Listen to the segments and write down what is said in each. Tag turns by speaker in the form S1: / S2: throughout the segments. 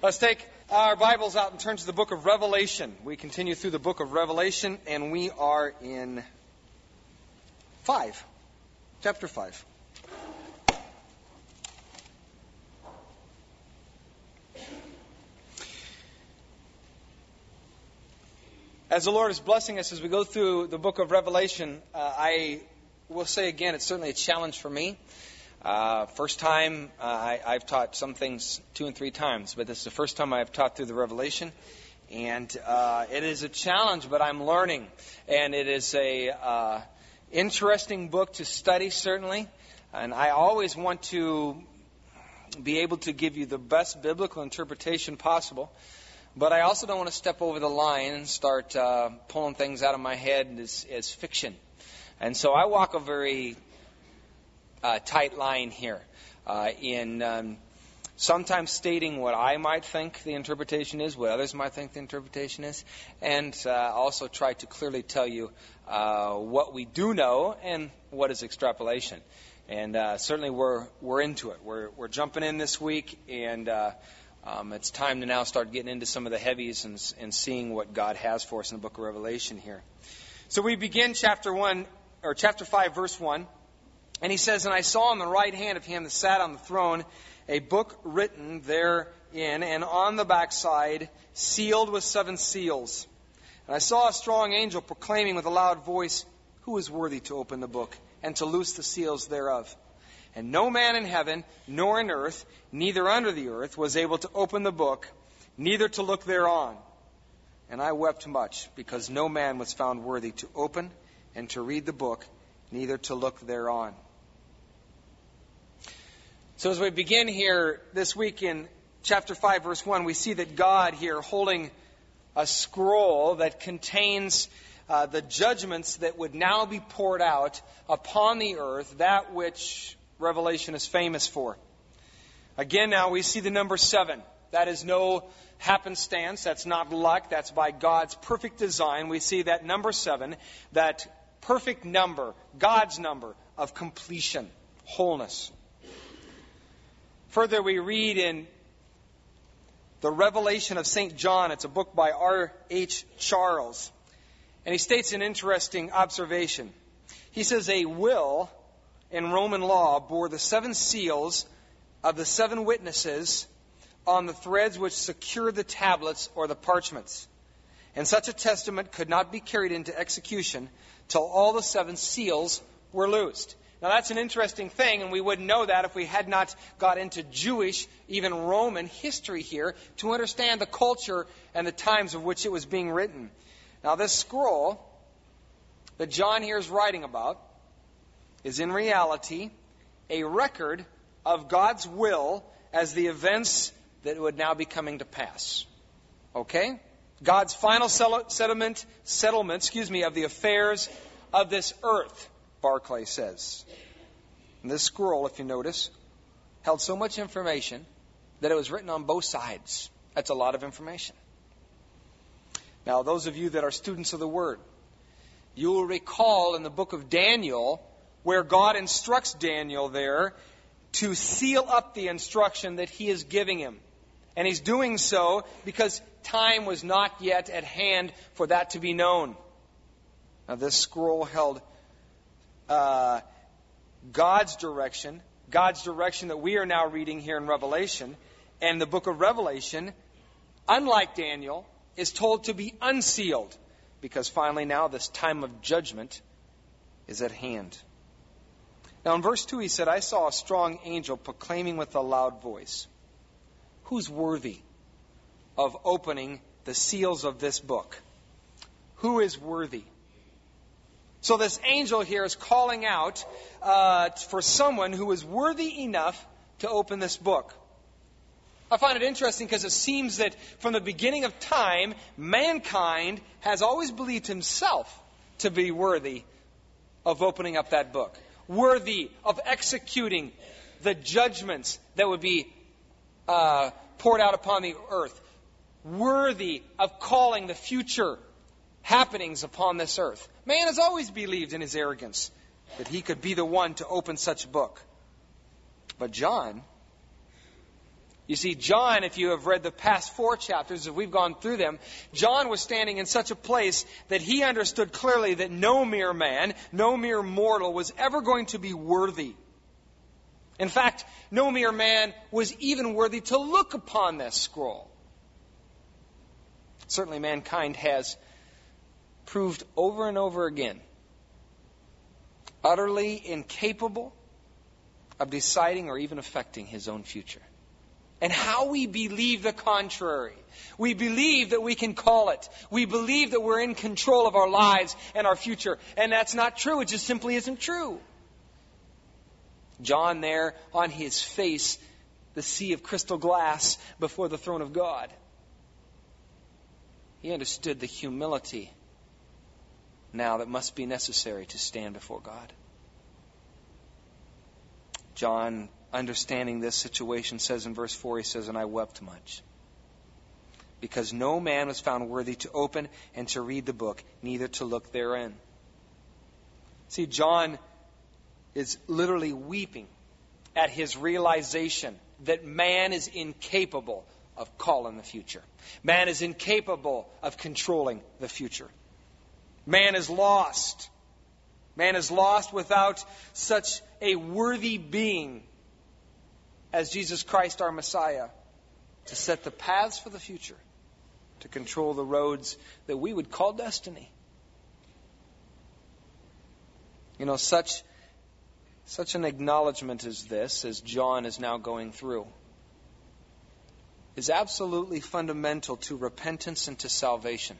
S1: Let's take our Bibles out and turn to the book of Revelation. We continue through the book of Revelation, and we are in chapter 5. As the Lord is blessing us as we go through the book of Revelation, I will say again, it's certainly a challenge for me. First time, I've taught some things 2 and 3 times, but this is the first time I've taught through the Revelation. And it is a challenge, but I'm learning. And it is a interesting book to study, certainly. And I always want to be able to give you the best biblical interpretation possible. But I also don't want to step over the line and start pulling things out of my head as fiction. And so I walk a very tight line here in sometimes stating what I might think the interpretation is, what others might think the interpretation is, and also try to clearly tell you what we do know and what is extrapolation. And certainly we're into it. We're jumping in this week, and it's time to now start getting into some of the heavies and seeing what God has for us in the book of Revelation here. So we begin chapter 5, verse 1. And he says, "And I saw on the right hand of him that sat on the throne a book written therein, and on the backside sealed with 7 seals. And I saw a strong angel proclaiming with a loud voice, 'Who is worthy to open the book and to loose the seals thereof?' And no man in heaven, nor in earth, neither under the earth, was able to open the book, neither to look thereon. And I wept much, because no man was found worthy to open and to read the book, neither to look thereon." So as we begin here this week in chapter 5, verse 1, we see that God here holding a scroll that contains the judgments that would now be poured out upon the earth, that which Revelation is famous for. Again, now we see the number 7. That is no happenstance. That's not luck. That's by God's perfect design. We see that number 7, that perfect number, God's number of completion, wholeness. Further, we read in the Revelation of St. John. It's a book by R.H. Charles. And he states an interesting observation. He says, "A will in Roman law bore the 7 seals of the 7 witnesses on the threads which secured the tablets or the parchments. And such a testament could not be carried into execution till all the 7 seals were loosed." Now that's an interesting thing, and we wouldn't know that if we had not got into Jewish, even Roman history here to understand the culture and the times of which it was being written. Now this scroll that John here is writing about is in reality a record of God's will as the events that would now be coming to pass. Okay? God's final settlement of the affairs of this earth, Barclay says. And this scroll, if you notice, held so much information that it was written on both sides. That's a lot of information. Now, those of you that are students of the Word, you will recall in the book of Daniel where God instructs Daniel there to seal up the instruction that he is giving him. And he's doing so because time was not yet at hand for that to be known. Now, this scroll held God's direction that we are now reading here in Revelation. And the book of Revelation, unlike Daniel, is told to be unsealed, because finally now this time of judgment is at hand. Now in verse 2 he said, "I saw a strong angel proclaiming with a loud voice, 'Who's worthy of opening the seals of this book?'" Who is worthy? So this angel here is calling out for someone who is worthy enough to open this book. I find it interesting because it seems that from the beginning of time, mankind has always believed himself to be worthy of opening up that book, worthy of executing the judgments that would be poured out upon the earth, worthy of calling the future happenings upon this earth. Man has always believed in his arrogance that he could be the one to open such a book. But John You see, John, if you have read the past 4 chapters, if we've gone through them, John was standing in such a place that he understood clearly that no mere man, no mere mortal was ever going to be worthy. In fact, no mere man was even worthy to look upon this scroll. Certainly mankind has proved over and over again utterly incapable of deciding or even affecting his own future. And how we believe the contrary. We believe that we can call it. We believe that we're in control of our lives and our future. And that's not true. It just simply isn't true. John there on his face, the sea of crystal glass before the throne of God. He understood the humility now that must be necessary to stand before God. John, understanding this situation, says in verse 4, he says, "And I wept much, because no man was found worthy to open and to read the book, neither to look therein." See, John is literally weeping at his realization that man is incapable of calling the future. Man is incapable of controlling the future. Man is lost. Man is lost without such a worthy being as Jesus Christ, our Messiah, to set the paths for the future, to control the roads that we would call destiny. You know, such an acknowledgement as this, as John is now going through, is absolutely fundamental to repentance and to salvation.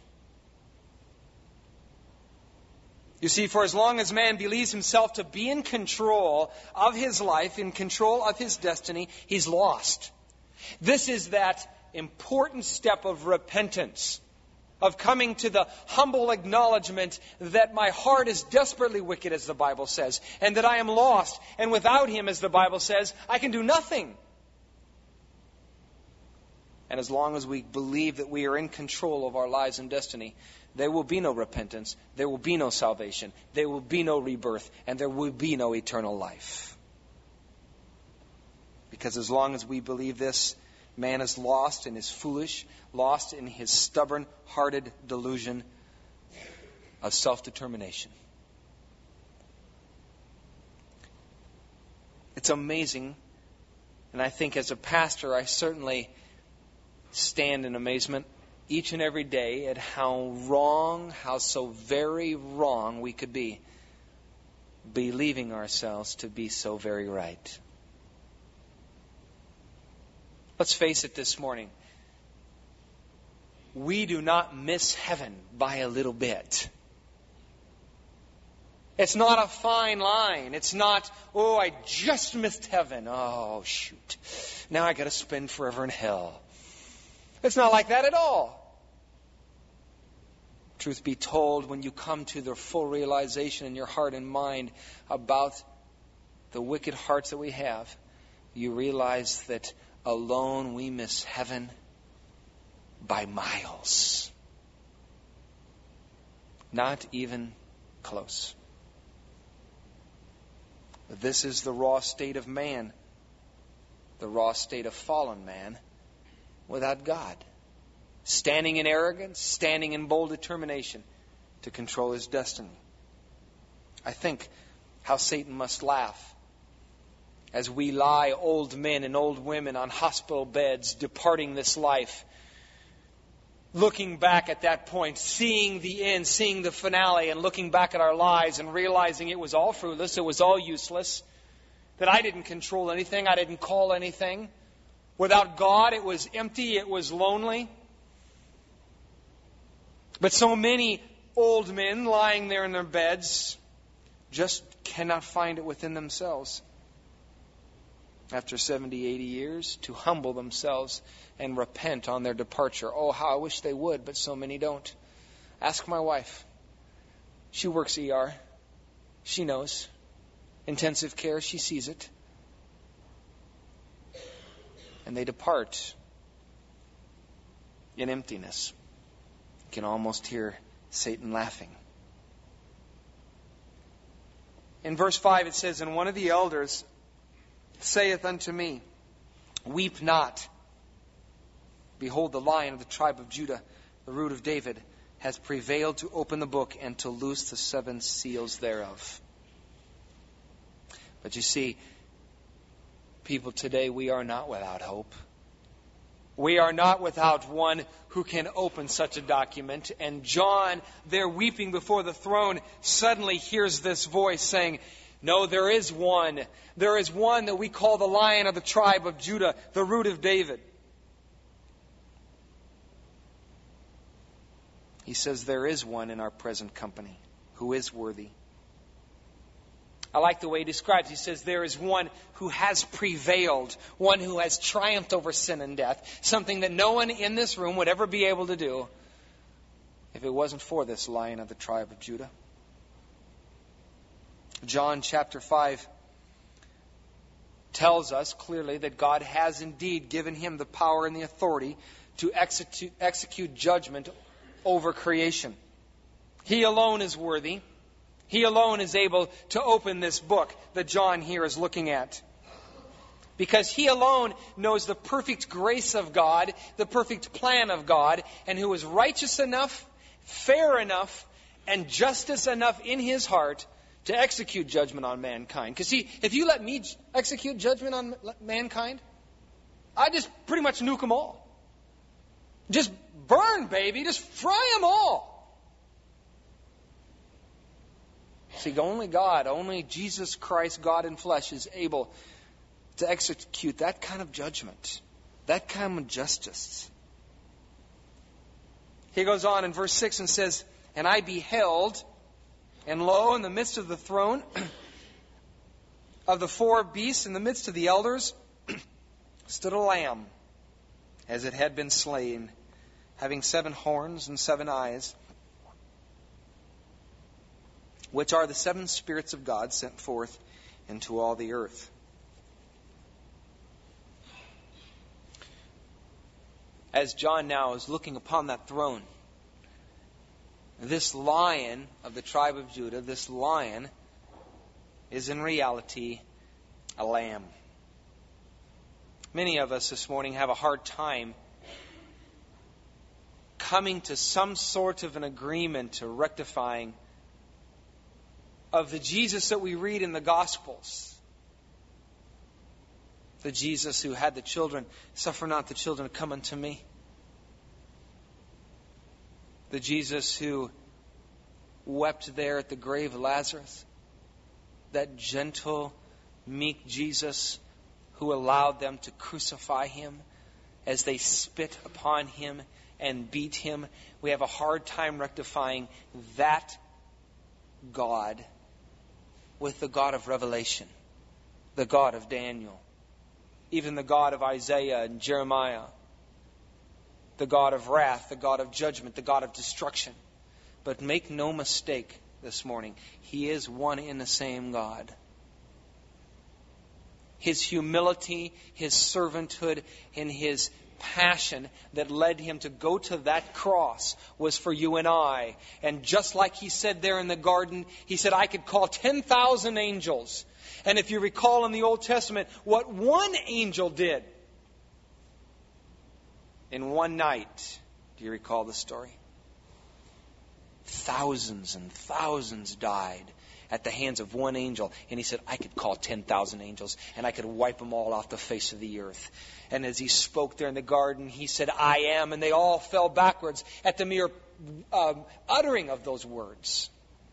S1: You see, for as long as man believes himself to be in control of his life, in control of his destiny, he's lost. This is that important step of repentance, of coming to the humble acknowledgement that my heart is desperately wicked, as the Bible says, and that I am lost, and without Him, as the Bible says, I can do nothing. And as long as we believe that we are in control of our lives and destiny, there will be no repentance, there will be no salvation, there will be no rebirth, and there will be no eternal life. Because as long as we believe this, man is lost and is foolish, lost in his stubborn-hearted delusion of self-determination. It's amazing, and I think as a pastor, I certainly stand in amazement each and every day at how wrong, how so very wrong we could be, believing ourselves to be so very right. Let's face it this morning. We do not miss heaven by a little bit. It's not a fine line. It's not, oh, I just missed heaven. Oh, shoot. Now I got to spend forever in hell. It's not like that at all. Truth be told, when you come to the full realization in your heart and mind about the wicked hearts that we have, you realize that alone we miss heaven by miles. Not even close. This is the raw state of man, the raw state of fallen man without God, standing in arrogance, standing in bold determination to control his destiny. I think how Satan must laugh as we lie, old men and old women, on hospital beds, departing this life, looking back at that point, seeing the end, seeing the finale, and looking back at our lives and realizing it was all fruitless, it was all useless, that I didn't control anything, I didn't call anything. Without God, it was empty, it was lonely. But so many old men lying there in their beds just cannot find it within themselves, after 70, 80 years, to humble themselves and repent on their departure. Oh, how I wish they would, but so many don't. Ask my wife. She works ER. She knows. Intensive care, she sees it. And they depart in emptiness. You can almost hear Satan laughing. In verse 5 it says, "And one of the elders saith unto me, Weep not. Behold, the Lion of the tribe of Judah, the Root of David, has prevailed to open the book and to loose the 7 seals thereof. But you see, people today, we are not without hope. We are not without one who can open such a document. And John, there weeping before the throne, suddenly hears this voice saying, no, there is one. There is one that we call the Lion of the tribe of Judah, the Root of David. He says there is one in our present company who is worthy. I like the way he describes. He says there is one who has prevailed, one who has triumphed over sin and death, something that no one in this room would ever be able to do if it wasn't for this Lion of the tribe of Judah. John chapter 5 tells us clearly that God has indeed given him the power and the authority to execute judgment over creation. He alone is worthy. He alone is able to open this book that John here is looking at. Because he alone knows the perfect grace of God, the perfect plan of God, and who is righteous enough, fair enough, and justice enough in his heart to execute judgment on mankind. Because see, if you let me execute judgment on mankind, I just pretty much nuke them all. Just burn, baby. Just fry them all. See, only God, only Jesus Christ, God in flesh, is able to execute that kind of judgment, that kind of justice. He goes on in verse 6 and says, and I beheld, and lo, in the midst of the throne of the 4 beasts, in the midst of the elders, stood a lamb, as it had been slain, having 7 horns and 7 eyes, which are the 7 spirits of God sent forth into all the earth. As John now is looking upon that throne, this Lion of the tribe of Judah, this Lion, is in reality a lamb. Many of us this morning have a hard time coming to some sort of an agreement or rectifying of the Jesus that we read in the Gospels. The Jesus who had the children, suffer not the children to come unto me. The Jesus who wept there at the grave of Lazarus. That gentle, meek Jesus who allowed them to crucify him as they spit upon him and beat him. We have a hard time rectifying that God with the God of Revelation, the God of Daniel, even the God of Isaiah and Jeremiah, the God of wrath, the God of judgment, the God of destruction. But make no mistake this morning, he is one in the same God. His humility, his servanthood, and his passion that led him to go to that cross was for you and I. And just like he said there in the garden, he said, I could call 10,000 angels. And if you recall in the Old Testament, what one angel did in one night, do you recall the story? Thousands and thousands died at the hands of one angel. And he said, I could call 10,000 angels and I could wipe them all off the face of the earth. And as he spoke there in the garden, he said, I am. And they all fell backwards at the mere uttering of those words.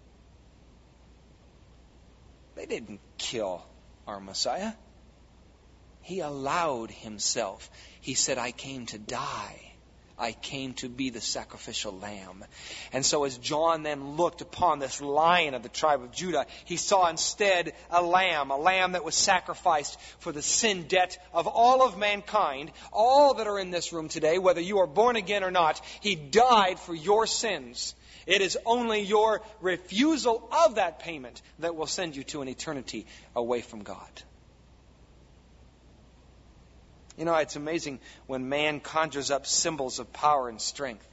S1: They didn't kill our Messiah. He allowed himself. He said, I came to die. I came to be the sacrificial lamb. And so as John then looked upon this Lion of the tribe of Judah, he saw instead a lamb that was sacrificed for the sin debt of all of mankind, all that are in this room today, whether you are born again or not. He died for your sins. It is only your refusal of that payment that will send you to an eternity away from God. You know, it's amazing when man conjures up symbols of power and strength.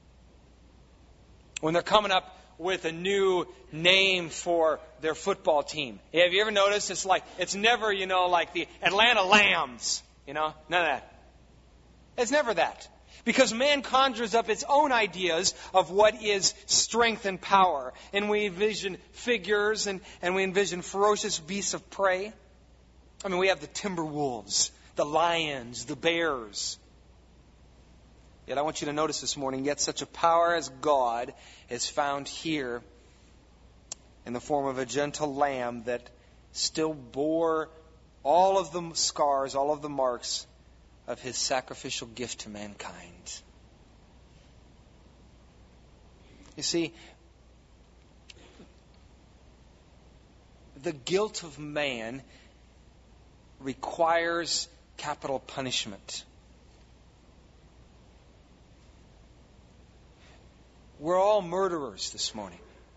S1: When they're coming up with a new name for their football team. Have you ever noticed it's never, like the Atlanta Lambs, none of that. It's never that. Because man conjures up its own ideas of what is strength and power. And we envision figures and we envision ferocious beasts of prey. I mean, we have the timber wolves, the lions, the bears. Yet I want you to notice this morning, yet such a power as God is found here in the form of a gentle lamb that still bore all of the scars, all of the marks of His sacrificial gift to mankind. You see, the guilt of man requires capital punishment. We're all murderers this morning.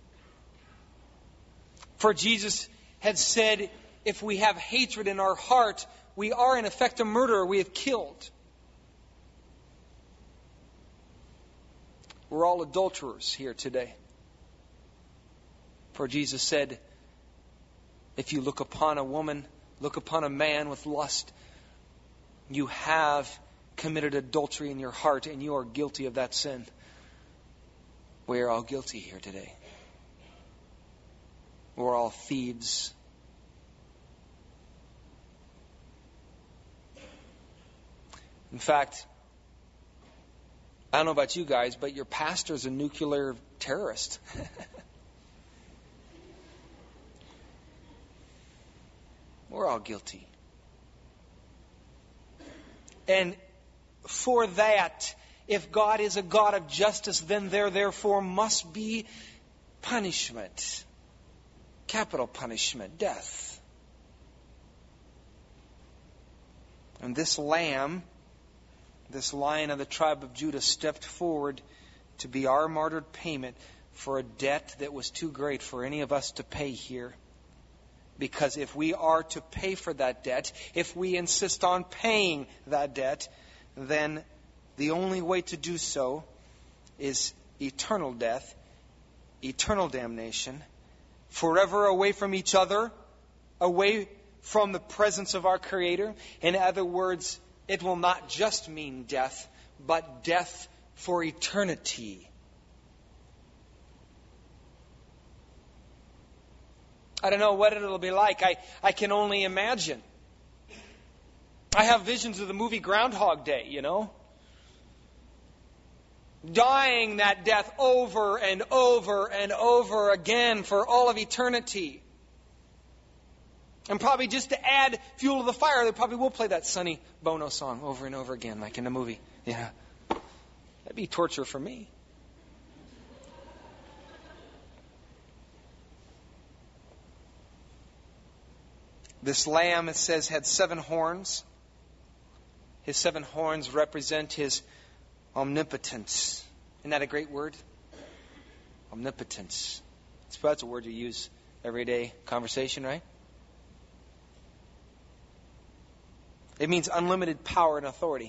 S1: For Jesus had said, if we have hatred in our heart, we are in effect a murderer. We have killed. We're all adulterers here today. For Jesus said, if you look upon a woman, look upon a man with lust, you have committed adultery in your heart and you are guilty of that sin. We are all guilty here today. We're all thieves. In fact, I don't know about you guys, but your pastor's a nuclear terrorist. We're all guilty. And for that, if God is a God of justice, then there therefore must be punishment. Capital punishment, death. And this lamb, this Lion of the tribe of Judah, stepped forward to be our martyred payment for a debt that was too great for any of us to pay here. Because if we are to pay for that debt, if we insist on paying that debt, then the only way to do so is eternal death, eternal damnation, forever away from each other, away from the presence of our Creator. In other words, it will not just mean death, but death for eternity. I don't know what it'll be like. I can only imagine. I have visions of the movie Groundhog Day, you know. Dying that death over and over and over again for all of eternity. And probably just to add fuel to the fire, they probably will play that Sonny Bono song over and over again, like in the movie. Yeah. That'd be torture for me. This lamb, it says, had 7 horns. His 7 horns represent His omnipotence. Isn't that a great word? Omnipotence. That's a word you use everyday conversation, right? It means unlimited power and authority.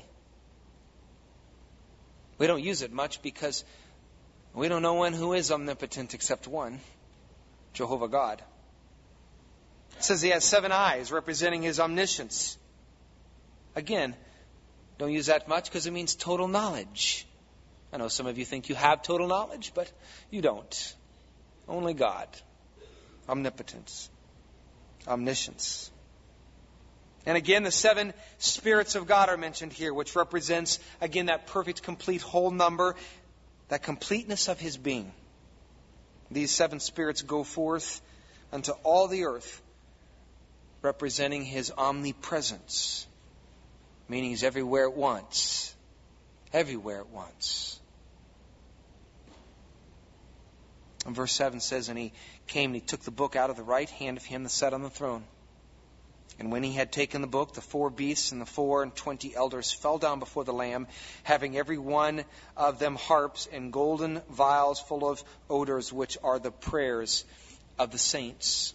S1: We don't use it much because we don't know one who is omnipotent except one, Jehovah God. It says He has 7 eyes representing His omniscience. Again, don't use that much because it means total knowledge. I know some of you think you have total knowledge, but you don't. Only God. Omnipotence. Omniscience. And again, the 7 spirits of God are mentioned here, which represents, again, that perfect, complete, whole number, that completeness of His being. These 7 spirits go forth unto all the earth, representing His omnipresence, meaning He's everywhere at once. Everywhere at once. And verse 7 says, and He came and He took the book out of the right hand of Him that sat on the throne. And when He had taken the book, the 4 beasts and the 24 elders fell down before the Lamb, having every one of them harps and golden vials full of odors, which are the prayers of the saints.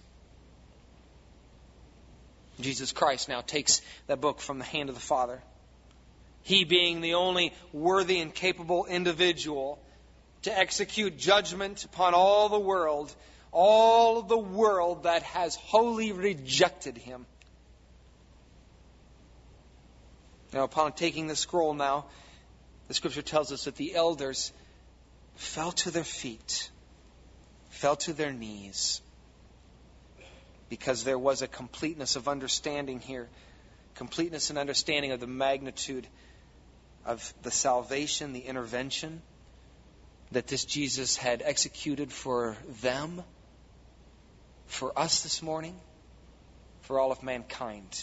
S1: Jesus Christ now takes that book from the hand of the Father. He being the only worthy and capable individual to execute judgment upon all the world that has wholly rejected Him. Now, upon taking the scroll now, the Scripture tells us that the elders fell to their feet, fell to their knees, because there was a completeness of understanding here, completeness and understanding of the magnitude of the salvation, the intervention that this Jesus had executed for them, for us this morning, for all of mankind.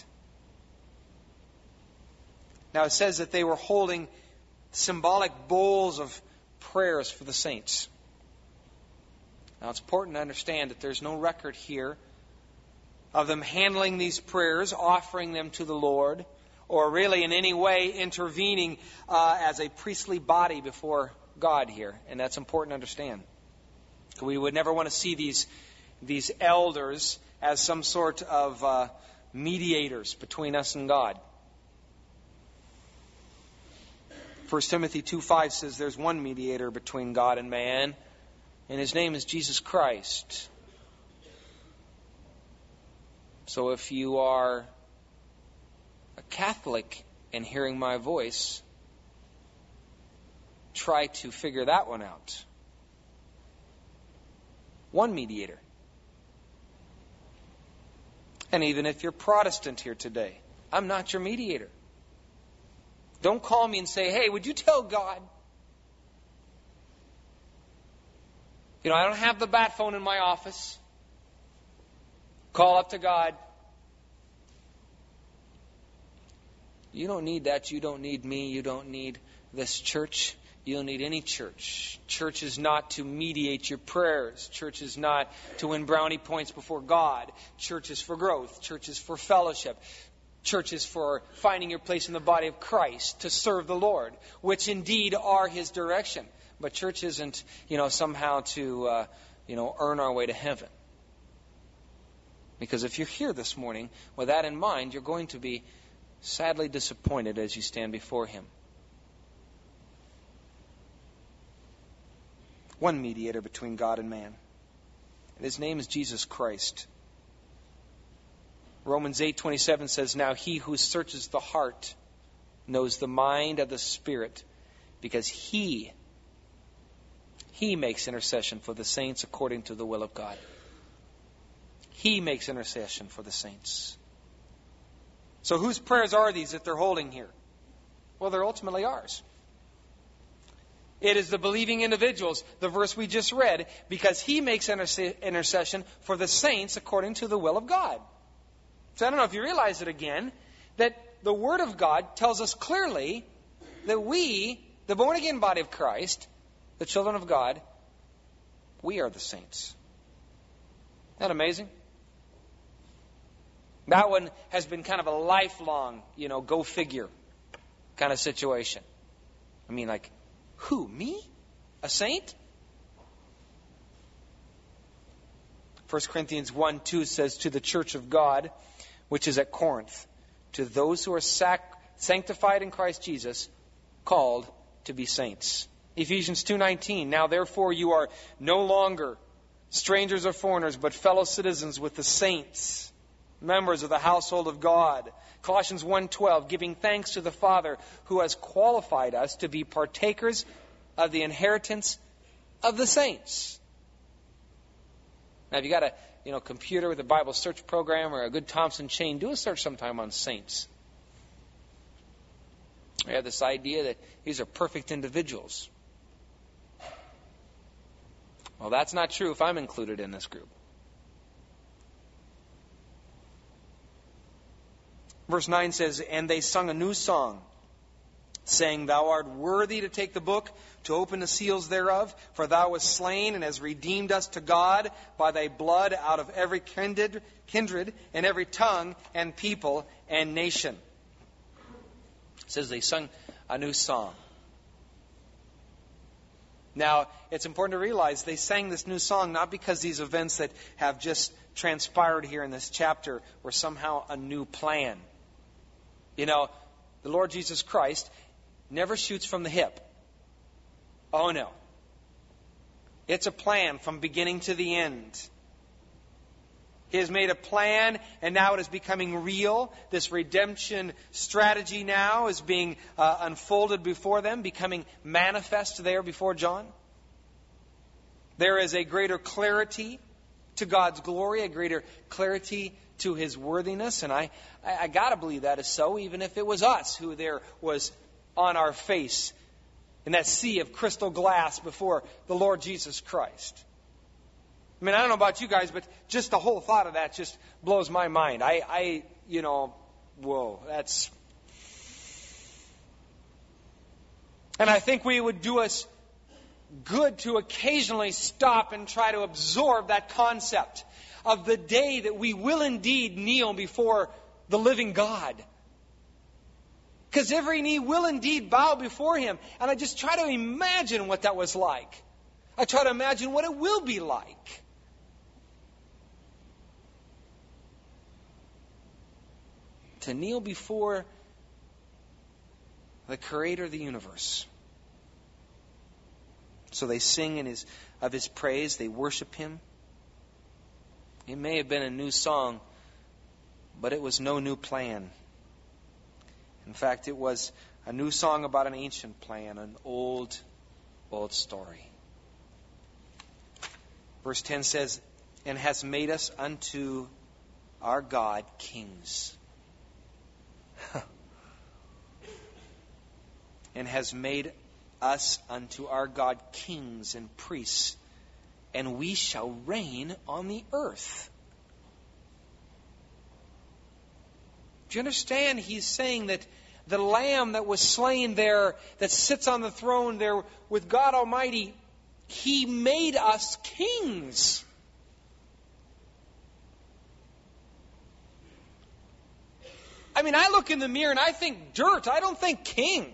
S1: Now it says that they were holding symbolic bowls of prayers for the saints. Now it's important to understand that there's no record here of them handling these prayers, offering them to the Lord, or really in any way intervening as a priestly body before God here. And that's important to understand. We would never want to see these elders as some sort of mediators between us and God. 1 Timothy 2:5 says there's one mediator between God and man, and his name is Jesus Christ. So if you are a Catholic and hearing my voice, try to figure that one out. One mediator. And even if you're Protestant here today, I'm not your mediator. Don't call me and say, hey, would you tell God? You know, I don't have the bat phone in my office. Call up to God. You don't need that. You don't need me. You don't need this church. You don't need any church. Church is not to mediate your prayers. Church is not to win brownie points before God. Church is for growth. Church is for fellowship. Church is for finding your place in the body of Christ to serve the Lord, which indeed are His direction. But church isn't, somehow to, earn our way to heaven. Because if you're here this morning with that in mind, you're going to be sadly disappointed as you stand before Him. One mediator between God and man. And His name is Jesus Christ. Romans 8:27 says, now He who searches the heart knows the mind of the Spirit, because He makes intercession for the saints according to the will of God. He makes intercession for the saints. So whose prayers are these that they're holding here? Well, they're ultimately ours. It is the believing individuals, the verse we just read, because He makes intercession for the saints according to the will of God. So I don't know if you realize it again, that the Word of God tells us clearly that we, the born-again body of Christ, the children of God, we are the saints. Isn't that amazing? That one has been kind of a lifelong, go figure kind of situation. I mean, like, who, me? A saint? 1 Corinthians 1:2 says, to the church of God, which is at Corinth, to those who are sanctified in Christ Jesus, called to be saints. Ephesians 2:19, now therefore you are no longer strangers or foreigners, but fellow citizens with the saints, members of the household of God. Colossians 1:12, giving thanks to the Father who has qualified us to be partakers of the inheritance of the saints. Now, if you got a computer with a Bible search program or a good Thompson chain, do a search sometime on saints. We have this idea that these are perfect individuals. Well, that's not true if I'm included in this group. Verse 9 says, and they sung a new song, saying, thou art worthy to take the book, to open the seals thereof, for thou wast slain and hast redeemed us to God by thy blood out of every kindred and every tongue and people and nation. It says they sung a new song. Now, it's important to realize they sang this new song not because these events that have just transpired here in this chapter were somehow a new plan. The Lord Jesus Christ never shoots from the hip. Oh, no. It's a plan from beginning to the end. He has made a plan, and now it is becoming real. This redemption strategy now is being unfolded before them, becoming manifest there before John. There is a greater clarity to God's glory, a greater clarity to His worthiness. And I got to believe that is so, even if it was us who there was on our face in that sea of crystal glass before the Lord Jesus Christ. I mean, I don't know about you guys, but just the whole thought of that just blows my mind. Whoa, that's... And I think we would do us good to occasionally stop and try to absorb that concept of the day that we will indeed kneel before the living God. Because every knee will indeed bow before Him. And I just try to imagine what that was like. I try to imagine what it will be like. To kneel before the Creator of the universe. So they sing of His praise. They worship Him. It may have been a new song, but it was no new plan. In fact, it was a new song about an ancient plan, an old story. Verse 10 says, and has made us unto our God kings. And has made us unto our God kings and priests, and we shall reign on the earth. Do you understand? He's saying that the Lamb that was slain there, that sits on the throne there with God Almighty, He made us kings. I mean, I look in the mirror and I think dirt. I don't think king.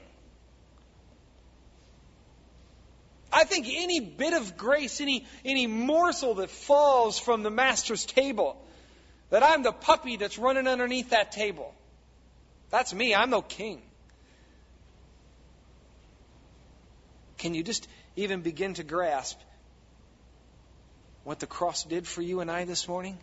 S1: I think any bit of grace, any morsel that falls from the Master's table, that I'm the puppy that's running underneath that table. That's me. I'm no king. Can you just even begin to grasp what the cross did for you and I this morning?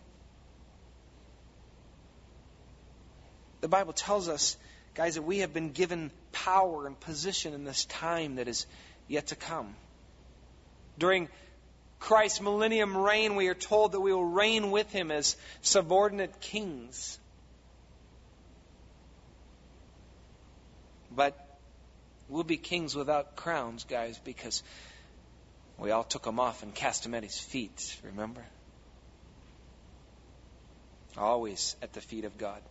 S1: The Bible tells us, guys, that we have been given power and position in this time that is yet to come. During Christ's millennium reign, we are told that we will reign with Him as subordinate kings. But we'll be kings without crowns, guys, because we all took them off and cast them at His feet, remember? Always at the feet of God.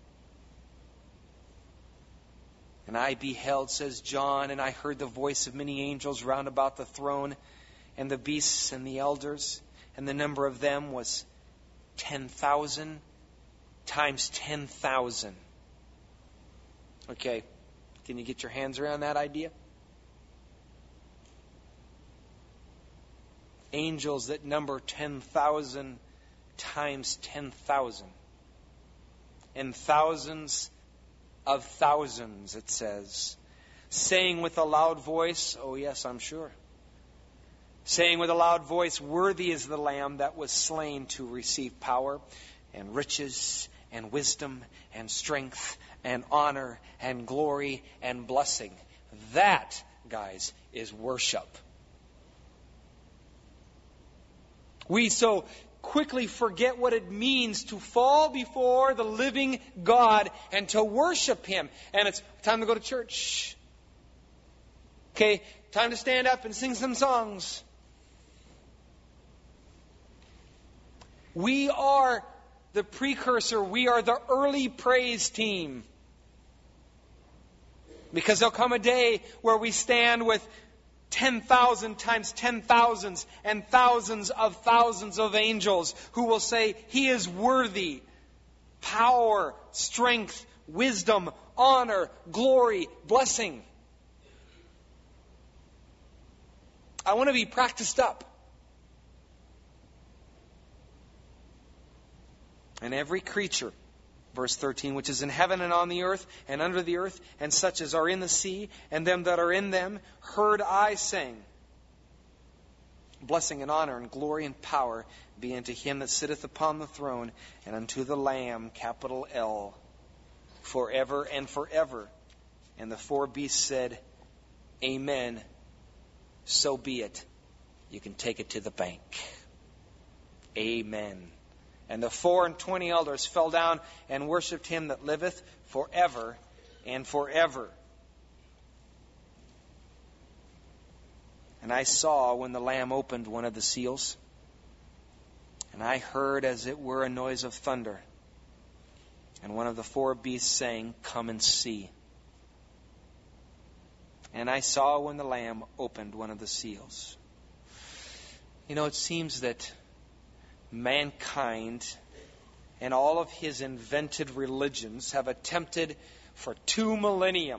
S1: And I beheld, says John, and I heard the voice of many angels round about the throne, and the beasts and the elders, and the number of them was 10,000 times 10,000. Okay, can you get your hands around that idea? Angels that number 10,000 times 10,000. And thousands of thousands, it says, saying with a loud voice, oh yes, I'm sure, saying with a loud voice, worthy is the Lamb that was slain to receive power and riches and wisdom and strength and honor and glory and blessing. That, guys, is worship. We so quickly forget what it means to fall before the living God and to worship Him. And it's time to go to church. Okay, time to stand up and sing some songs. We are the precursor. We are the early praise team. Because there'll come a day where we stand with 10,000 times 10,000s and thousands of angels who will say, He is worthy. Power, strength, wisdom, honor, glory, blessing. I want to be practiced up. And every creature, verse 13, which is in heaven and on the earth and under the earth, and such as are in the sea, and them that are in them, heard I sing. Blessing and honor and glory and power be unto him that sitteth upon the throne, and unto the Lamb, capital L, forever and forever. And the four beasts said, Amen. So be it. You can take it to the bank. Amen. And the 24 elders fell down and worshipped him that liveth forever and forever. And I saw when the Lamb opened one of the seals, and I heard as it were a noise of thunder. And one of the four beasts saying, Come and see. And I saw when the Lamb opened one of the seals. You know, it seems that mankind and all of his invented religions have attempted for 2 millennia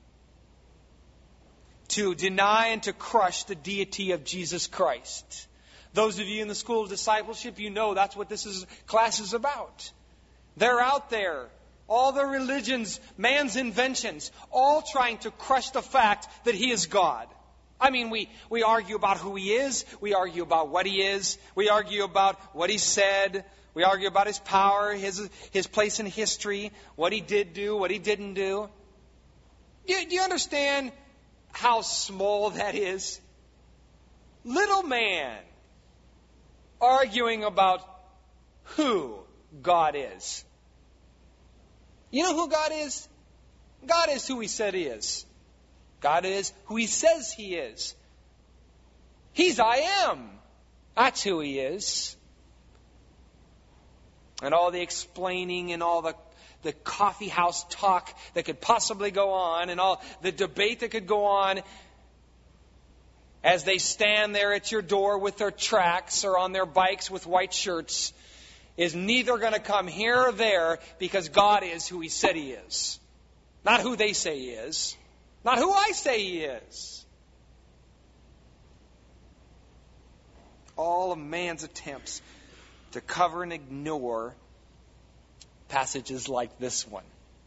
S1: to deny and to crush the deity of Jesus Christ. Those of you in the school of discipleship, you know that's what this class is about. They're out there, all the religions, man's inventions, all trying to crush the fact that he is God. I mean, we argue about who he is. We argue about what he is. We argue about what he said. We argue about his power, his place in history, what he did do, what he didn't do. Do you understand how small that is? Little man arguing about who God is. You know who God is? God is who he said he is. God is who he says he is. He's I am. That's who he is. And all the explaining and all the coffee house talk that could possibly go on and all the debate that could go on as they stand there at your door with their tracts or on their bikes with white shirts is neither going to come here or there, because God is who he said he is. Not who they say he is. Not who I say he is. All of man's attempts to cover and ignore passages like this one.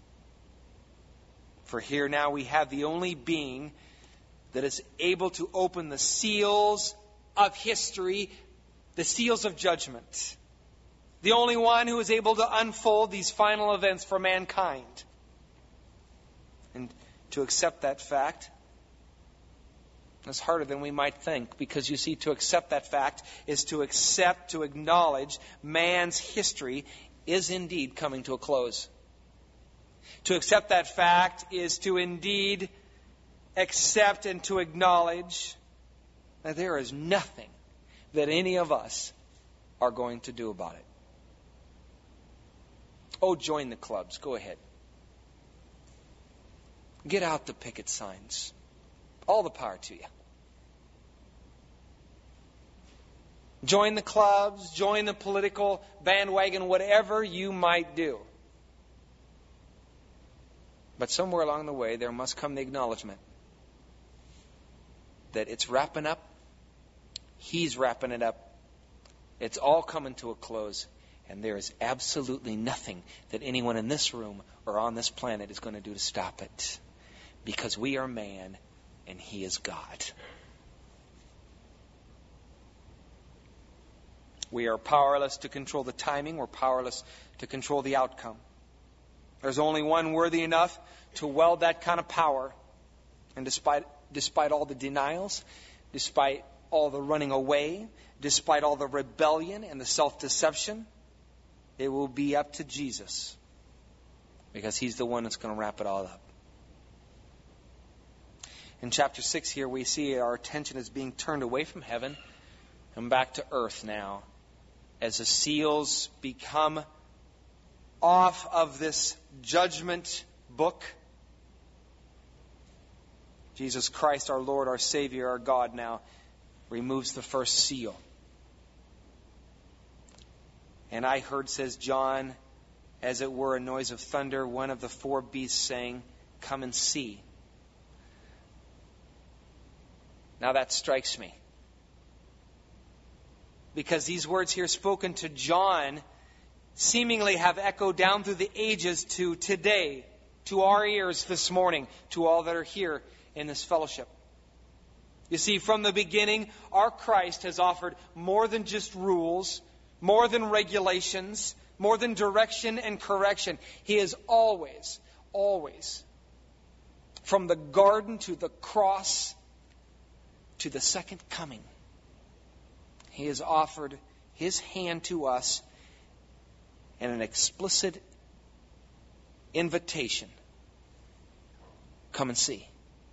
S1: For here now we have the only being that is able to open the seals of history, the seals of judgment. The only one who is able to unfold these final events for mankind. And to accept that fact is harder than we might think, because you see, to accept that fact is to accept, to acknowledge man's history is indeed coming to a close. To accept that fact is to indeed accept and to acknowledge that there is nothing that any of us are going to do about it. Oh, join the clubs. Go ahead. Get out the picket signs. All the power to you. Join the clubs, join the political bandwagon, whatever you might do. But somewhere along the way, there must come the acknowledgement that it's wrapping up. He's wrapping it up. It's all coming to a close. And there is absolutely nothing that anyone in this room or on this planet is going to do to stop it. Because we are man and he is God. We are powerless to control the timing. We're powerless to control the outcome. There's only one worthy enough to wield that kind of power. And despite all the denials, despite all the running away, despite all the rebellion and the self-deception, it will be up to Jesus. Because he's the one that's going to wrap it all up. In chapter 6 here, we see our attention is being turned away from heaven and back to earth now, as the seals become off of this judgment book. Jesus Christ, our Lord, our Savior, our God, now removes the first seal. And I heard, says John, as it were a noise of thunder, one of the four beasts saying, Come and see. Now that strikes me. Because these words here spoken to John seemingly have echoed down through the ages to today, to our ears this morning, to all that are here in this fellowship. You see, from the beginning, our Christ has offered more than just rules, more than regulations, more than direction and correction. He is always, from the garden to the cross to the second coming, He has offered His hand to us in an explicit invitation. Come and see.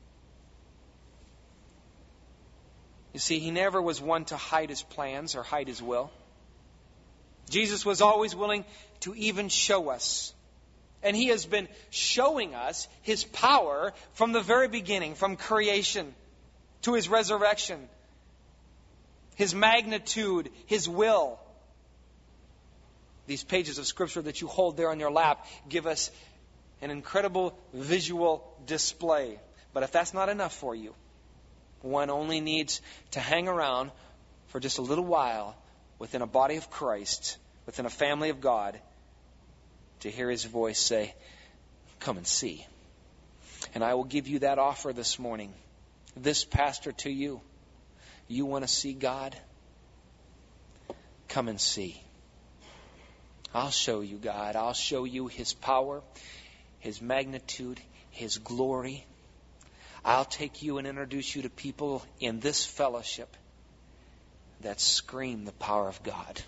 S1: You see, He never was one to hide His plans or hide His will. Jesus was always willing to even show us. And He has been showing us His power from the very beginning, from creation to His resurrection. His magnitude, His will. These pages of Scripture that you hold there on your lap give us an incredible visual display. But if that's not enough for you, one only needs to hang around for just a little while within a body of Christ, within a family of God, to hear His voice say, come and see. And I will give you that offer this morning. This pastor to you. You want to see God? Come and see. I'll show you God. I'll show you His power, His magnitude, His glory. I'll take you and introduce you to people in this fellowship that scream the power of God.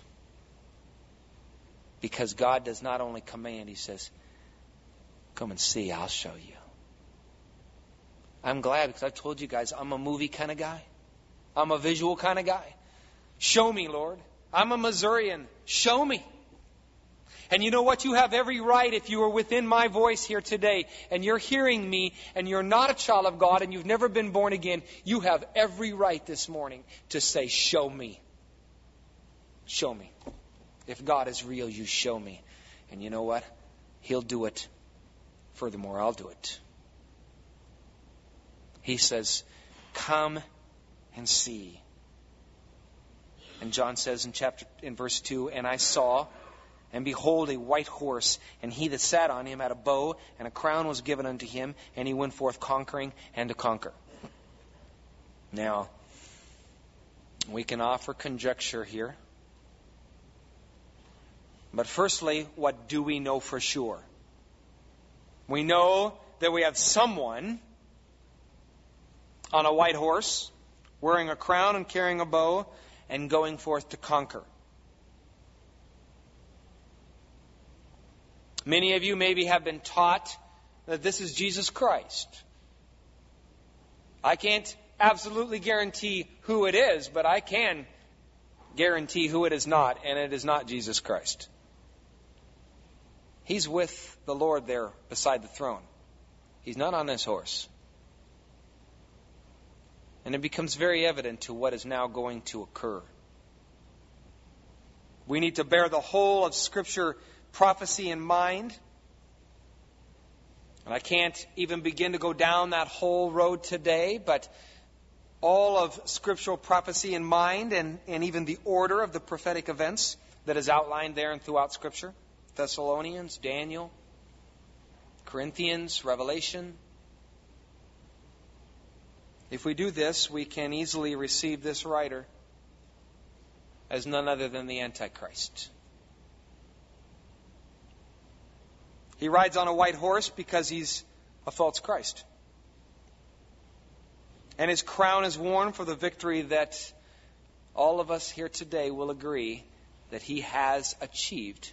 S1: Because God does not only command, He says, come and see, I'll show you. I'm glad because I've told you guys I'm a movie kind of guy. I'm a visual kind of guy. Show me, Lord. I'm a Missourian. Show me. And you know what? You have every right, if you are within my voice here today and you're hearing me and you're not a child of God and you've never been born again, you have every right this morning to say, show me. Show me. If God is real, you show me. And you know what? He'll do it. Furthermore, I'll do it. He says, come and see. And John says in verse 2, and I saw, and behold, a white horse, and he that sat on him had a bow, and a crown was given unto him, and he went forth conquering and to conquer. Now, we can offer conjecture here. But firstly, what do we know for sure? We know that we have someone on a white horse, wearing a crown and carrying a bow, and going forth to conquer. Many of you maybe have been taught that this is Jesus Christ. I can't absolutely guarantee who it is, but I can guarantee who it is not, and it is not Jesus Christ. He's with the Lord there beside the throne. He's not on this horse. And it becomes very evident to what is now going to occur. We need to bear the whole of Scripture prophecy in mind. And I can't even begin to go down that whole road today, but all of scriptural prophecy in mind and even the order of the prophetic events that is outlined there and throughout Scripture. Thessalonians, Daniel, Corinthians, Revelation. If we do this, we can easily receive this writer as none other than the Antichrist. He rides on a white horse because he's a false Christ. And his crown is worn for the victory that all of us here today will agree that he has achieved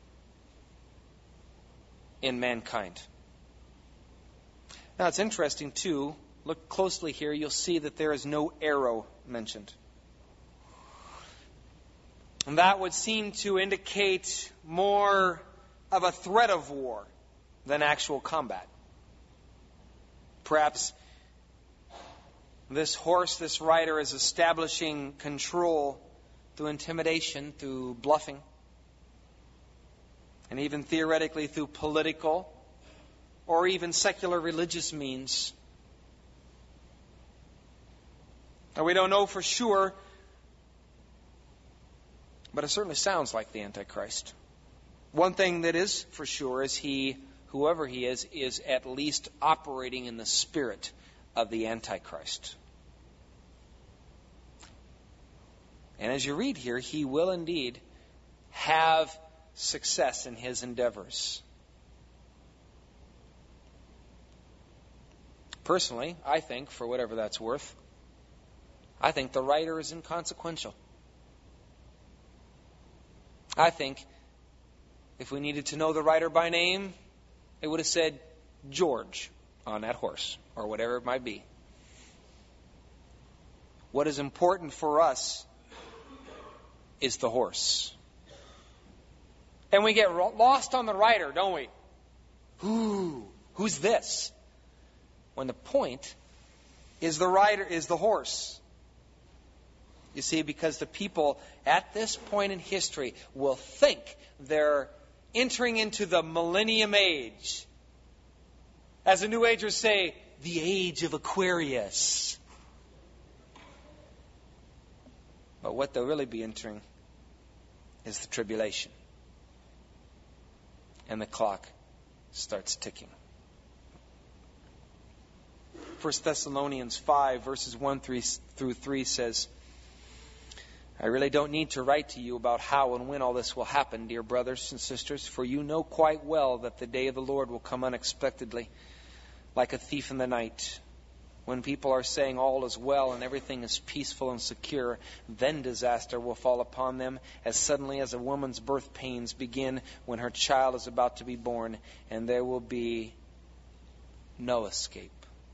S1: in mankind. Now it's interesting too, look closely here, you'll see that there is no arrow mentioned. And that would seem to indicate more of a threat of war than actual combat. Perhaps this horse, this rider, is establishing control through intimidation, through bluffing, and even theoretically through political or even secular religious means. Now, we don't know for sure, but it certainly sounds like the Antichrist. One thing that is for sure is he, whoever he is at least operating in the spirit of the Antichrist. And as you read here, he will indeed have success in his endeavors. Personally, I think, for whatever that's worth, I think the writer is inconsequential. I think if we needed to know the writer by name, it would have said George on that horse, or whatever it might be. What is important for us is the horse. And we get lost on the writer, don't we? Who's this? When the point is the rider, is the horse. You see, because the people at this point in history will think they're entering into the millennium age. As the New Agers say, the age of Aquarius. But what they'll really be entering is the tribulation. And the clock starts ticking. 1 Thessalonians 5, verses 1 through 3 says, I really don't need to write to you about how and when all this will happen, dear brothers and sisters, for you know quite well that the day of the Lord will come unexpectedly, like a thief in the night. When people are saying all is well and everything is peaceful and secure, then disaster will fall upon them as suddenly as a woman's birth pains begin when her child is about to be born, and there will be no escape.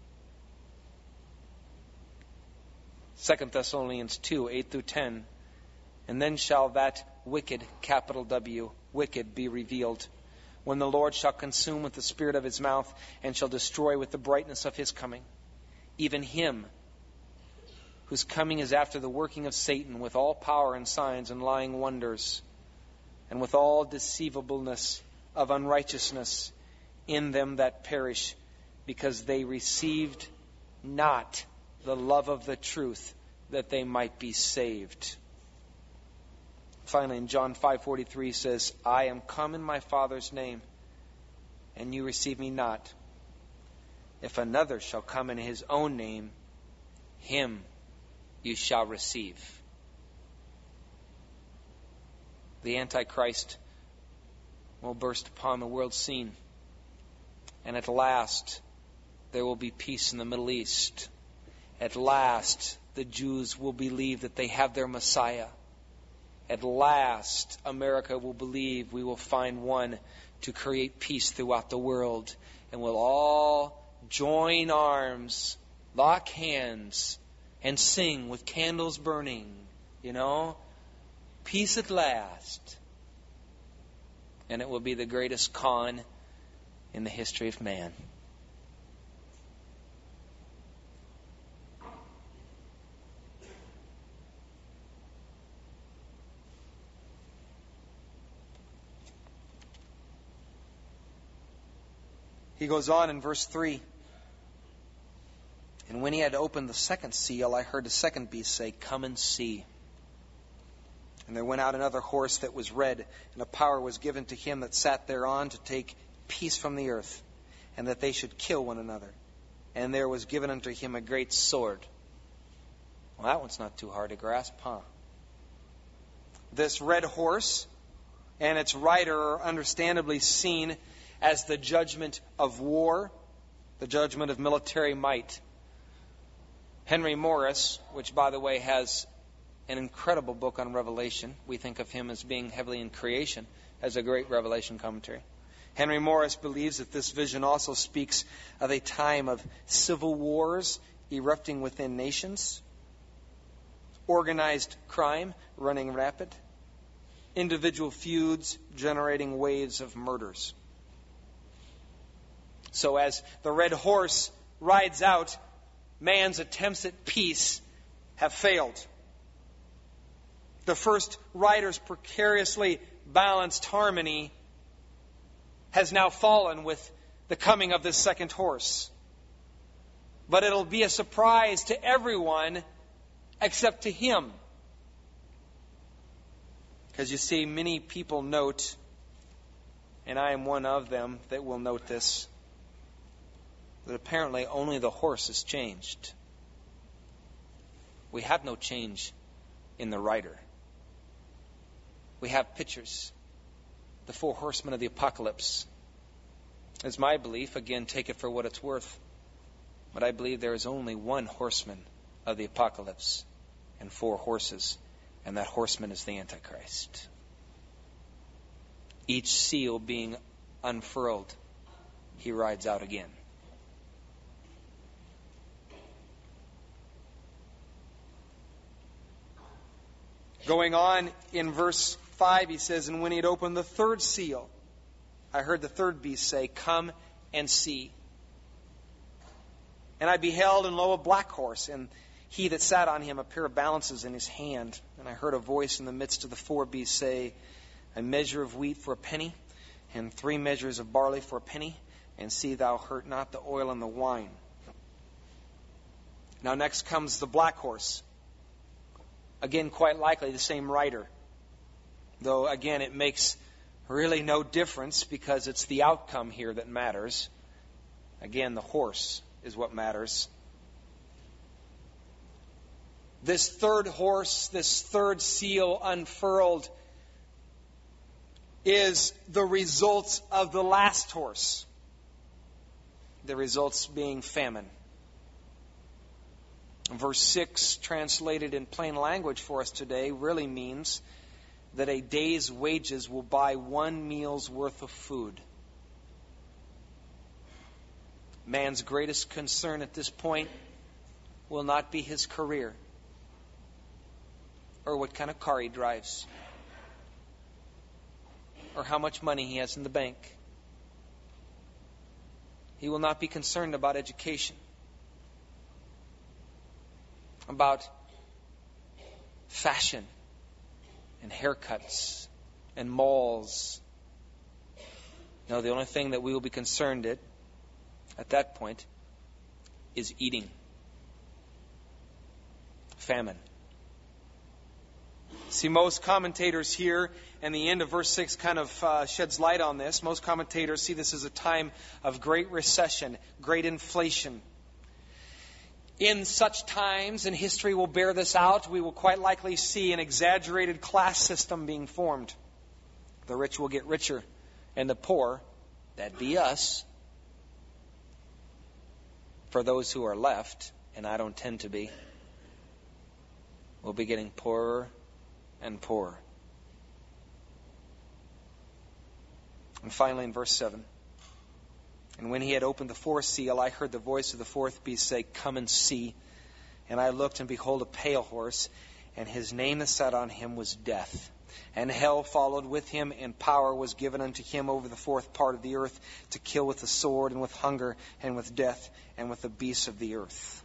S1: 2 Thessalonians 2, 8 through 10. And then shall that wicked, capital W, wicked, be revealed, when the Lord shall consume with the spirit of his mouth, and shall destroy with the brightness of his coming, even him whose coming is after the working of Satan, with all power and signs and lying wonders, and with all deceivableness of unrighteousness in them that perish, because they received not the love of the truth, that they might be saved. Finally, in John 5:43 says, I am come in my Father's name, and you receive me not. If another shall come in his own name, him you shall receive. The Antichrist will burst upon the world scene, and at last there will be peace in the Middle East. At last, the Jews will believe that they have their Messiah. At last, America will believe we will find one to create peace throughout the world. And we'll all join arms, lock hands, and sing with candles burning. You know? Peace at last. And it will be the greatest con in the history of man. He goes on in verse 3. And when he had opened the second seal, I heard the second beast say, Come and see. And there went out another horse that was red, and a power was given to him that sat thereon to take peace from the earth, and that they should kill one another. And there was given unto him a great sword. Well, that one's not too hard to grasp, huh? This red horse and its rider are understandably seen as the judgment of war, the judgment of military might. Henry Morris, which by the way has an incredible book on Revelation, we think of him as being heavily in creation, as a great Revelation commentary. Henry Morris believes that this vision also speaks of a time of civil wars erupting within nations, organized crime running rapid, individual feuds generating waves of murders. So as the red horse rides out, man's attempts at peace have failed. The first rider's precariously balanced harmony has now fallen with the coming of this second horse. But it'll be a surprise to everyone except to him. Because you see, many people note, and I am one of them that will note this, that apparently only the horse has changed. We have no change in the rider. We have pictures. The 4 horsemen of the apocalypse. It's my belief, again, take it for what it's worth, but I believe there is only one horseman of the apocalypse and 4 horses, and that horseman is the Antichrist. Each seal being unfurled, he rides out again. Going on in verse 5, he says, and when he had opened the 3rd seal, I heard the 3rd beast say, come and see. And I beheld, and lo, a black horse, and he that sat on him a pair of balances in his hand. And I heard a voice in the midst of the 4 beasts say, a measure of wheat for a penny, and 3 measures of barley for a penny, and see thou hurt not the oil and the wine. Now next comes the black horse. Again, quite likely the same rider. Though, again, it makes really no difference because it's the outcome here that matters. Again, the horse is what matters. This 3rd horse, this 3rd seal unfurled, is the results of the last horse. The results being famine. Verse 6, translated in plain language for us today, really means that a day's wages will buy 1 meal's worth of food. Man's greatest concern at this point will not be his career or what kind of car he drives or how much money he has in the bank. He will not be concerned about education, about fashion and haircuts and malls. No, the only thing that we will be concerned at that point is eating. Famine. See, most commentators here, and the end of verse 6 kind of sheds light on this. Most commentators see this as a time of great recession, great inflation. In such times, and history will bear this out, we will quite likely see an exaggerated class system being formed. The rich will get richer, and the poor, that'd be us, for those who are left, and I don't tend to be, will be getting poorer and poorer. And finally in verse 7, and when he had opened the 4th seal, I heard the voice of the 4th beast say, come and see. And I looked, and behold, a pale horse, and his name that sat on him was Death. And hell followed with him, and power was given unto him over the 4th part of the earth, to kill with the sword, and with hunger, and with death, and with the beasts of the earth.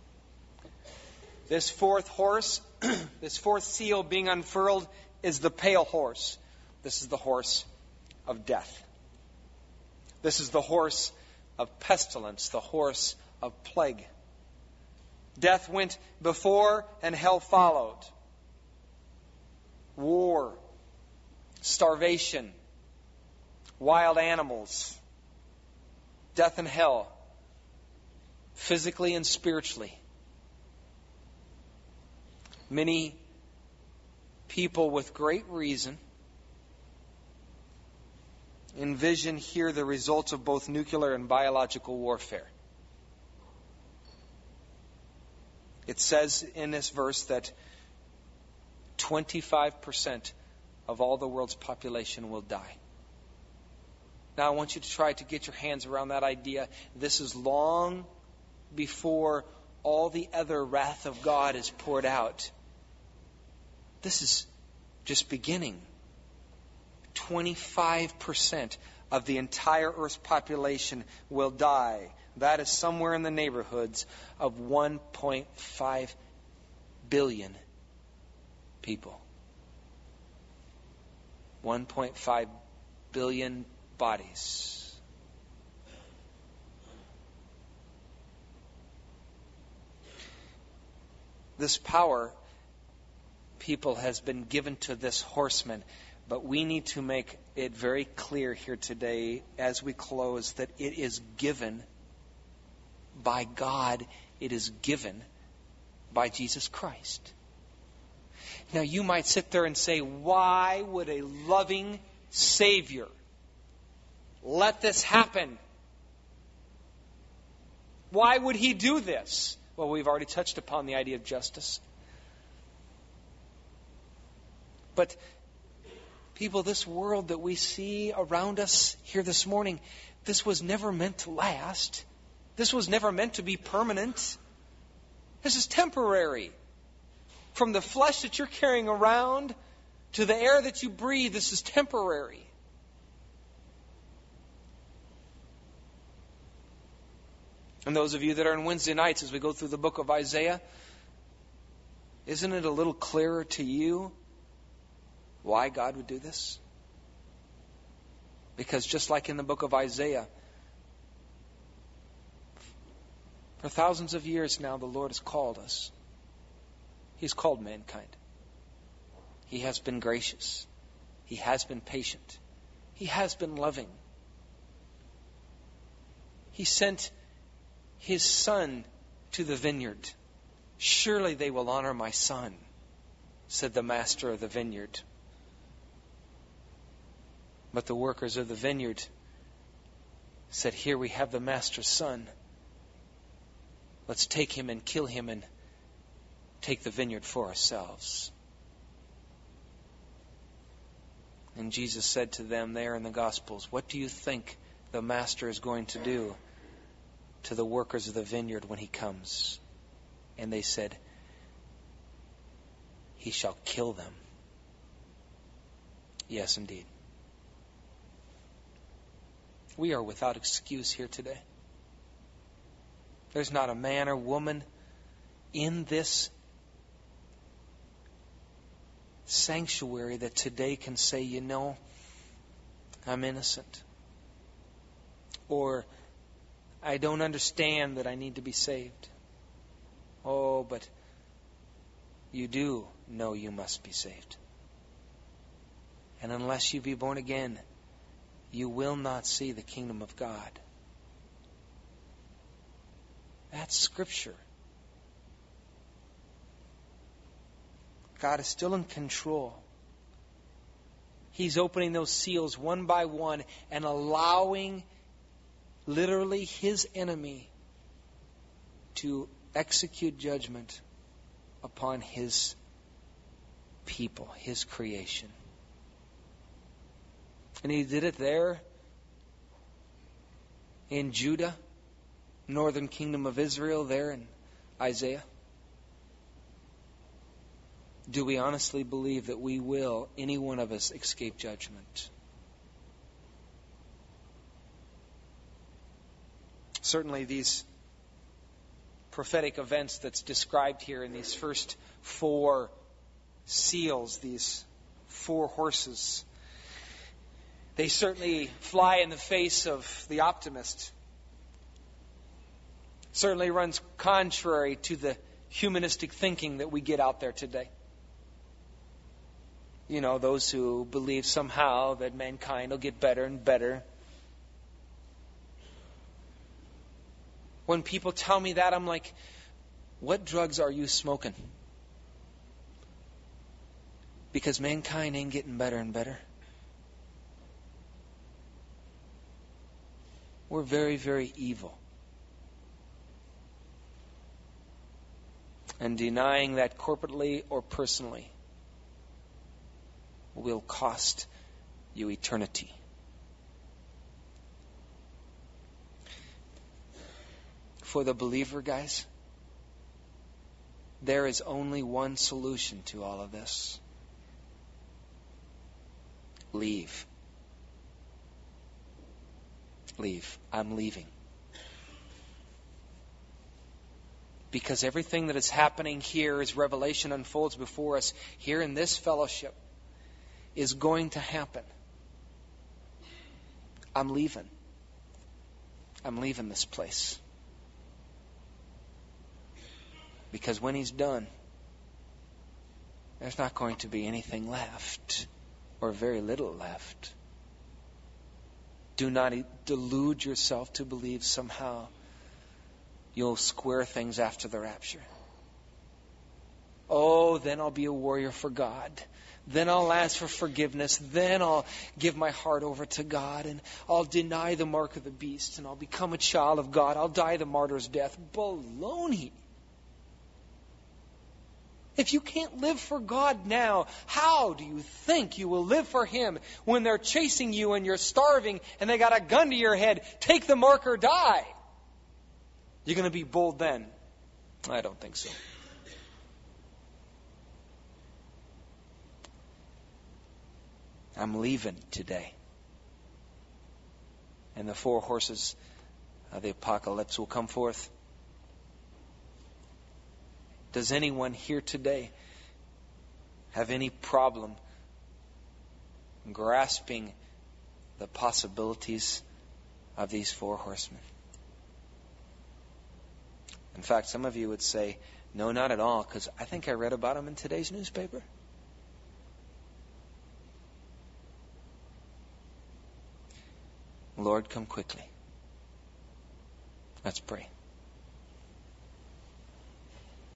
S1: This 4th horse, this 4th seal being unfurled, is the pale horse. This is the horse of death. This is the horse of pestilence, the horse of plague. Death went before and hell followed. War, starvation, wild animals, death and hell, physically and spiritually. Many people with great reason envision here the results of both nuclear and biological warfare. It says in this verse that 25% of all the world's population will die. Now I want you to try to get your hands around that idea. This is long before all the other wrath of God is poured out. This is just beginning. 25% of the entire Earth's population will die. That is somewhere in the neighborhoods of 1.5 billion people. 1.5 billion bodies. This power, people, has been given to this horseman. But we need to make it very clear here today as we close that it is given by God. It is given by Jesus Christ. Now you might sit there and say, why would a loving Savior let this happen? Why would He do this? Well, we've already touched upon the idea of justice. But people, this world that we see around us here this morning, this was never meant to last. This was never meant to be permanent. This is temporary. From the flesh that you're carrying around to the air that you breathe, this is temporary. And those of you that are on Wednesday nights as we go through the book of Isaiah, isn't it a little clearer to you why God would do this? Because just like in the book of Isaiah, for thousands of years now, the Lord has called us. He's called mankind. He has been gracious. He has been patient. He has been loving. He sent His Son to the vineyard. Surely they will honor my Son, said the master of the vineyard. But the workers of the vineyard said, here we have the master's son. Let's take him and kill him and take the vineyard for ourselves. And Jesus said to them there in the Gospels, what do you think the master is going to do to the workers of the vineyard when he comes? And they said, he shall kill them. Yes, indeed. We are without excuse here today. There's not a man or woman in this sanctuary that today can say, you know, I'm innocent. Or I don't understand that I need to be saved. Oh, but you do know you must be saved. And unless you be born again, you will not see the kingdom of God. That's Scripture. God is still in control. He's opening those seals one by one and allowing literally His enemy to execute judgment upon His people, His creation. And He did it there in Judah, northern kingdom of Israel, there in Isaiah. Do we honestly believe that we will, any one of us, escape judgment? Certainly these prophetic events that's described here in these first 4 seals, these 4 horses, they certainly fly in the face of the optimist. Certainly runs contrary to the humanistic thinking that we get out there today. You know, those who believe somehow that mankind will get better and better. When people tell me that, I'm like, what drugs are you smoking? Because mankind ain't getting better and better. We're very, very evil. And denying that corporately or personally will cost you eternity. For the believer, guys, there is only one solution to all of this. Leave. Leave. I'm leaving. Because everything that is happening here as Revelation unfolds before us here in this fellowship is going to happen. I'm leaving. I'm leaving this place. Because when He's done, there's not going to be anything left, or very little left. Do not delude yourself to believe somehow you'll square things after the rapture. Oh, oh, then I'll be a warrior for God. Then I'll ask for forgiveness. Then I'll give my heart over to God. And I'll deny the mark of the beast. And I'll become a child of God. I'll die the martyr's death. Baloney. If you can't live for God now, how do you think you will live for Him when they're chasing you and you're starving and they got a gun to your head? Take the mark or die. You're going to be bold then? I don't think so. I'm leaving today. And the 4 horses of the apocalypse will come forth. Does anyone here today have any problem grasping the possibilities of these 4 horsemen? In fact, some of you would say, no, not at all, because I think I read about them in today's newspaper. Lord, come quickly. Let's pray.